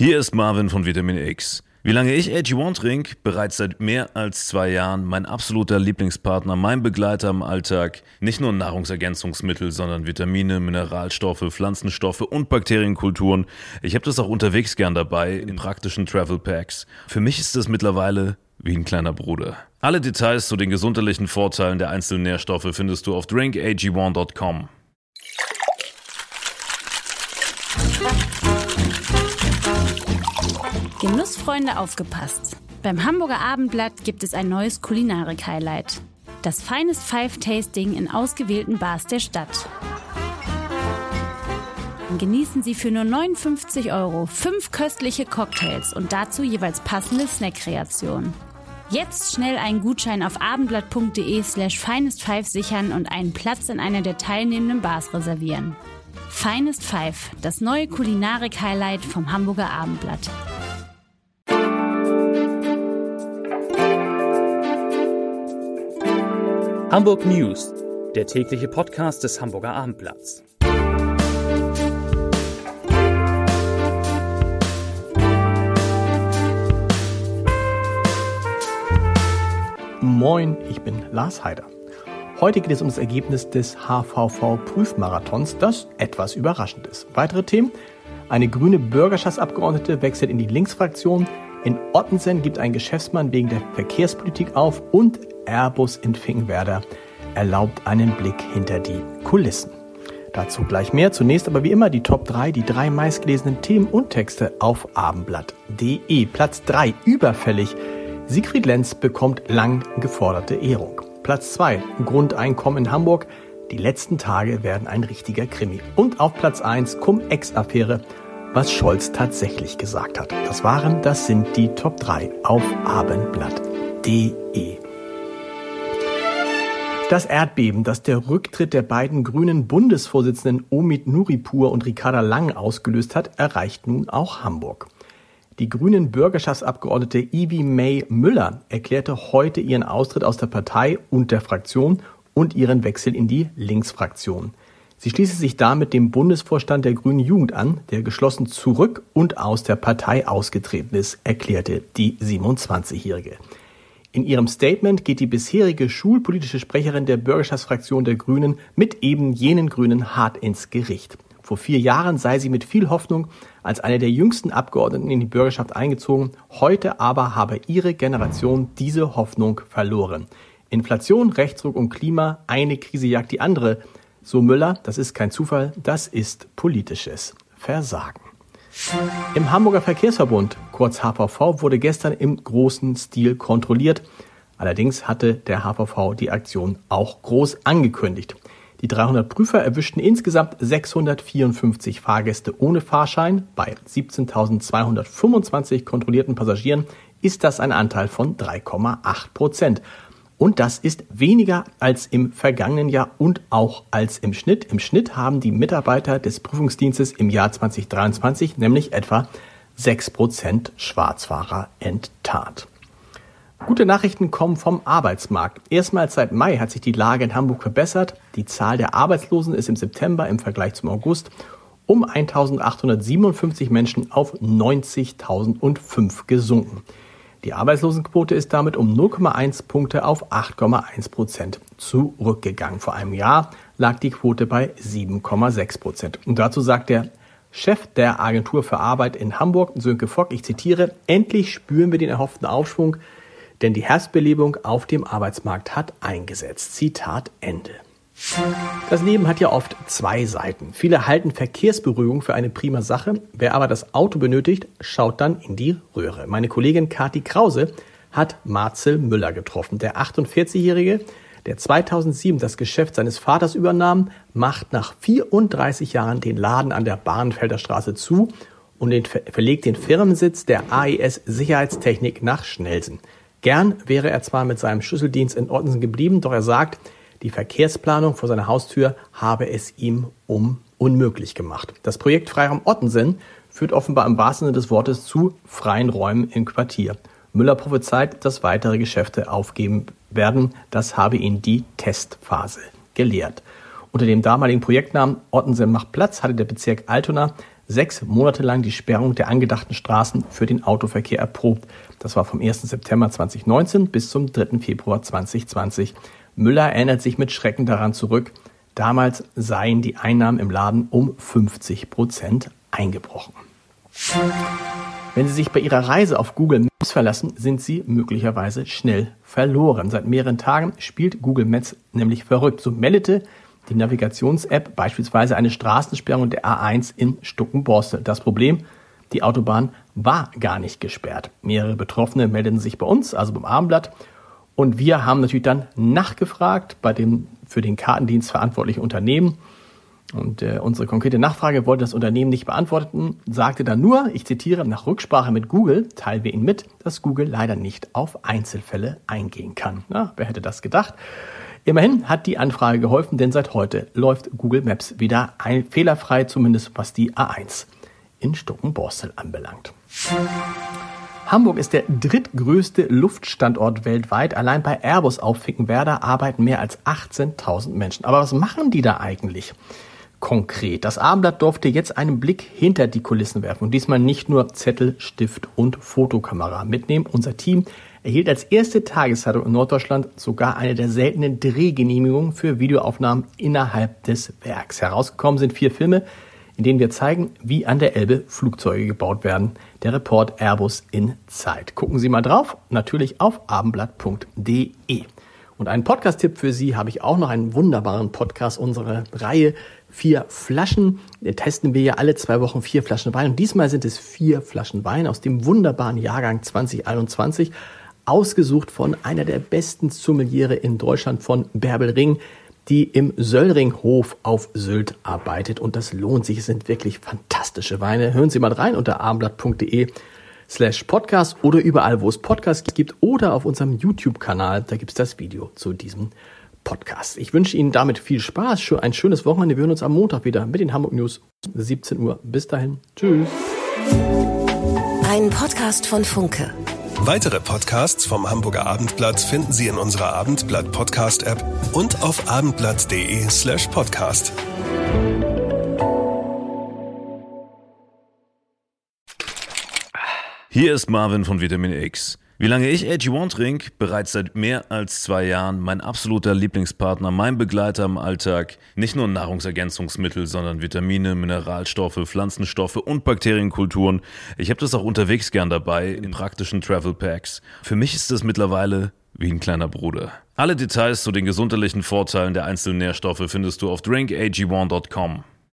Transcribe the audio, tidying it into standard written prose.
Hier ist Marvin von Vitamin X. Wie lange ich AG1 trinke? Bereits seit mehr als 2 Jahren. Mein absoluter Lieblingspartner, mein Begleiter im Alltag. Nicht nur Nahrungsergänzungsmittel, sondern Vitamine, Mineralstoffe, Pflanzenstoffe und Bakterienkulturen. Ich habe das auch unterwegs gern dabei, in praktischen Travel Packs. Für mich ist es mittlerweile wie ein kleiner Bruder. Alle Details zu den gesundheitlichen Vorteilen der einzelnen Nährstoffe findest du auf drinkag1.com. Genussfreunde, aufgepasst! Beim Hamburger Abendblatt gibt es ein neues Kulinarik-Highlight. Das Finest Five Tasting in ausgewählten Bars der Stadt. Genießen Sie für nur 59 € 5 köstliche Cocktails und dazu jeweils passende Snackkreationen. Jetzt schnell einen Gutschein auf abendblatt.de/finest5 sichern und einen Platz in einer der teilnehmenden Bars reservieren. Finest Five, das neue Kulinarik-Highlight vom Hamburger Abendblatt. Hamburg News, der tägliche Podcast des Hamburger Abendblatts. Moin, ich bin Lars Heider. Heute geht es um das Ergebnis des HVV-Prüfmarathons, das etwas überraschend ist. Weitere Themen: Eine grüne Bürgerschaftsabgeordnete wechselt in die Linksfraktion, in Ottensen gibt ein Geschäftsmann wegen der Verkehrspolitik auf und Airbus in Finkenwerder erlaubt einen Blick hinter die Kulissen. Dazu gleich mehr. Zunächst aber wie immer die Top 3, die 3 meistgelesenen Themen und Texte auf abendblatt.de. Platz 3, überfällig. Siegfried Lenz bekommt lang geforderte Ehrung. Platz 2, Grundeinkommen in Hamburg. Die letzten Tage werden ein richtiger Krimi. Und auf Platz 1, Cum-Ex-Affäre, was Scholz tatsächlich gesagt hat. Das sind die Top 3 auf abendblatt.de. Das Erdbeben, das der Rücktritt der beiden grünen Bundesvorsitzenden Omid Nuripur und Ricarda Lang ausgelöst hat, erreicht nun auch Hamburg. Die grünen Bürgerschaftsabgeordnete Ivi May Müller erklärte heute ihren Austritt aus der Partei und der Fraktion und ihren Wechsel in die Linksfraktion. Sie schließe sich damit dem Bundesvorstand der Grünen Jugend an, der geschlossen zurück und aus der Partei ausgetreten ist, erklärte die 27-Jährige. In ihrem Statement geht die bisherige schulpolitische Sprecherin der Bürgerschaftsfraktion der Grünen mit eben jenen Grünen hart ins Gericht. Vor 4 Jahren sei sie mit viel Hoffnung als eine der jüngsten Abgeordneten in die Bürgerschaft eingezogen. Heute aber habe ihre Generation diese Hoffnung verloren. Inflation, Rechtsruck und Klima, eine Krise jagt die andere. So Müller, das ist kein Zufall, das ist politisches Versagen. Im Hamburger Verkehrsverbund, kurz HVV, wurde gestern im großen Stil kontrolliert. Allerdings hatte der HVV die Aktion auch groß angekündigt. Die 300 Prüfer erwischten insgesamt 654 Fahrgäste ohne Fahrschein. Bei 17.225 kontrollierten Passagieren ist das ein Anteil von 3,8%. Und das ist weniger als im vergangenen Jahr und auch als im Schnitt. Im Schnitt haben die Mitarbeiter des Prüfungsdienstes im Jahr 2023 nämlich etwa 6% Schwarzfahrer enttarnt. Gute Nachrichten kommen vom Arbeitsmarkt. Erstmals seit Mai hat sich die Lage in Hamburg verbessert. Die Zahl der Arbeitslosen ist im September im Vergleich zum August um 1.857 Menschen auf 90.005 gesunken. Die Arbeitslosenquote ist damit um 0,1 Punkte auf 8,1% zurückgegangen. Vor einem Jahr lag die Quote bei 7,6%. Und dazu sagt der Chef der Agentur für Arbeit in Hamburg, Sönke Fock, ich zitiere: Endlich spüren wir den erhofften Aufschwung, denn die Herbstbelebung auf dem Arbeitsmarkt hat eingesetzt. Zitat Ende. Das Leben hat ja oft 2 Seiten. Viele halten Verkehrsberuhigung für eine prima Sache. Wer aber das Auto benötigt, schaut dann in die Röhre. Meine Kollegin Kathi Krause hat Marcel Müller getroffen. Der 48-Jährige, der 2007 das Geschäft seines Vaters übernahm, macht nach 34 Jahren den Laden an der Bahnfelder Straße zu und verlegt den Firmensitz der AES Sicherheitstechnik nach Schnelsen. Gern wäre er zwar mit seinem Schlüsseldienst in Ottensen geblieben, doch er sagt, die Verkehrsplanung vor seiner Haustür habe es ihm unmöglich gemacht. Das Projekt Freiraum Ottensen führt offenbar im wahrsten Sinne des Wortes zu freien Räumen im Quartier. Müller prophezeit, dass weitere Geschäfte aufgeben werden. Das habe ihn die Testphase gelehrt. Unter dem damaligen Projektnamen Ottensen macht Platz hatte der Bezirk Altona 6 Monate lang die Sperrung der angedachten Straßen für den Autoverkehr erprobt. Das war vom 1. September 2019 bis zum 3. Februar 2020. Müller erinnert sich mit Schrecken daran zurück. Damals seien die Einnahmen im Laden um 50% eingebrochen. Wenn Sie sich bei Ihrer Reise auf Google Maps verlassen, sind Sie möglicherweise schnell verloren. Seit mehreren Tagen spielt Google Maps nämlich verrückt. So meldete die Navigations-App beispielsweise eine Straßensperrung der A1 in Stuckenborstel. Das Problem, die Autobahn war gar nicht gesperrt. Mehrere Betroffene meldeten sich bei uns, also beim Abendblatt. Und wir haben natürlich dann nachgefragt bei dem für den Kartendienst verantwortlichen Unternehmen. Und unsere konkrete Nachfrage wollte das Unternehmen nicht beantworten, sagte dann nur, ich zitiere, nach Rücksprache mit Google teilen wir Ihnen mit, dass Google leider nicht auf Einzelfälle eingehen kann. Na, wer hätte das gedacht? Immerhin hat die Anfrage geholfen, denn seit heute läuft Google Maps wieder fehlerfrei, zumindest was die A1 in Stuckenborstel anbelangt. Hamburg ist der drittgrößte Luftstandort weltweit. Allein bei Airbus auf Finkenwerder arbeiten mehr als 18.000 Menschen. Aber was machen die da eigentlich konkret? Das Abendblatt durfte jetzt einen Blick hinter die Kulissen werfen und diesmal nicht nur Zettel, Stift und Fotokamera mitnehmen. Unser Team erhielt als erste Tageszeitung in Norddeutschland sogar eine der seltenen Drehgenehmigungen für Videoaufnahmen innerhalb des Werks. Herausgekommen sind 4 Filme, in denen wir zeigen, wie an der Elbe Flugzeuge gebaut werden. Der Report Airbus in Zeit. Gucken Sie mal drauf, natürlich auf abendblatt.de. Und einen Podcast-Tipp für Sie habe ich auch noch, einen wunderbaren Podcast, unsere Reihe 4 Flaschen. Den testen wir ja alle 2 Wochen 4 Flaschen Wein. Und diesmal sind es 4 Flaschen Wein aus dem wunderbaren Jahrgang 2021, ausgesucht von einer der besten Sommeliere in Deutschland, von Bärbel Ring, die im Söllringhof auf Sylt arbeitet. Und das lohnt sich, es sind wirklich fantastische Weine. Hören Sie mal rein unter abendblatt.de/podcast oder überall, wo es Podcasts gibt oder auf unserem YouTube-Kanal. Da gibt es das Video zu diesem Podcast. Ich wünsche Ihnen damit viel Spaß, ein schönes Wochenende. Wir hören uns am Montag wieder mit den Hamburg News, 17 Uhr. Bis dahin. Tschüss. Ein Podcast von Funke. Weitere Podcasts vom Hamburger Abendblatt finden Sie in unserer Abendblatt-Podcast-App und auf abendblatt.de/podcast. Hier ist Marvin von Vitamin X. Wie lange ich AG1 trinke? Bereits seit mehr als 2 Jahren. Mein absoluter Lieblingspartner, mein Begleiter im Alltag. Nicht nur Nahrungsergänzungsmittel, sondern Vitamine, Mineralstoffe, Pflanzenstoffe und Bakterienkulturen. Ich habe das auch unterwegs gern dabei, in praktischen Travel Packs. Für mich ist das mittlerweile wie ein kleiner Bruder. Alle Details zu den gesundheitlichen Vorteilen der einzelnen Nährstoffe findest du auf drinkag1.com.